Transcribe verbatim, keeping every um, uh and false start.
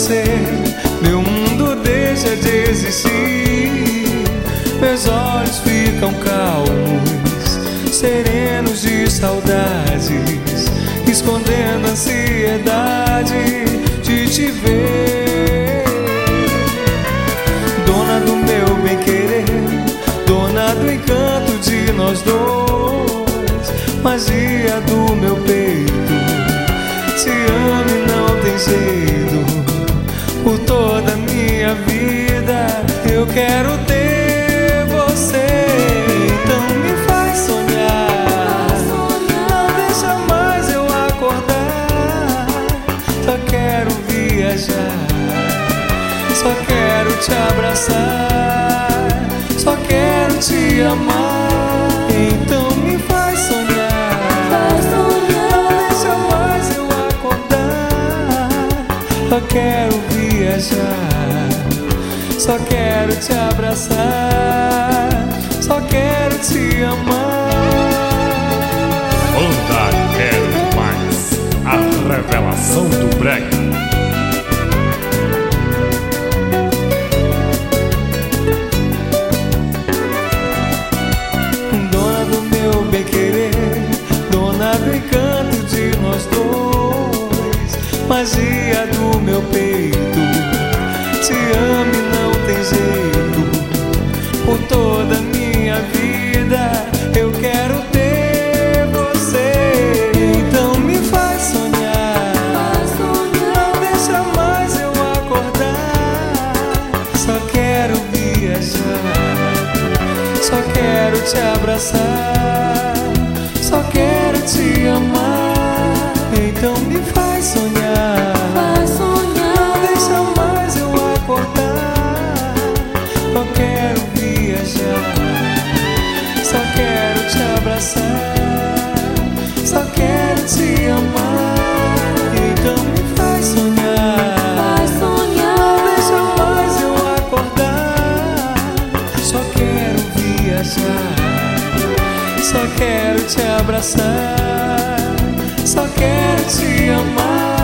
você, meu mundo deixa de existir. Meus olhos ficam calmos, serenos de saudades, escondendo a ansiedade de te ver. Dona do meu bem-querer, dona do encanto de nós dois, magia do meu peito, te amo e não tem jeito. Por toda a minha vida eu quero ter você. Então me faz sonhar, não deixa mais eu acordar. Só quero viajar, só quero te abraçar, só quero te amar. Então me faz sonhar, não deixa mais eu acordar. Só quero viajar, só quero te abraçar, só quero te amar. Banda Quero Mais, a revelação do brega. Dona do meu bem-querer, dona do encanto de nós dois, magia do meu peito, te amo e não tem jeito. Por toda a minha vida eu quero ter você. Então me faz sonhar, não deixa mais eu acordar. Só quero viajar, só quero te abraçar, só quero te amar. Então me faz sonhar, não deixa mais eu acordar. Só quero viajar, só quero te abraçar, só quero te amar. Então me faz sonhar, não deixa mais eu acordar. Só quero viajar, só quero te abraçar, só quero te amar.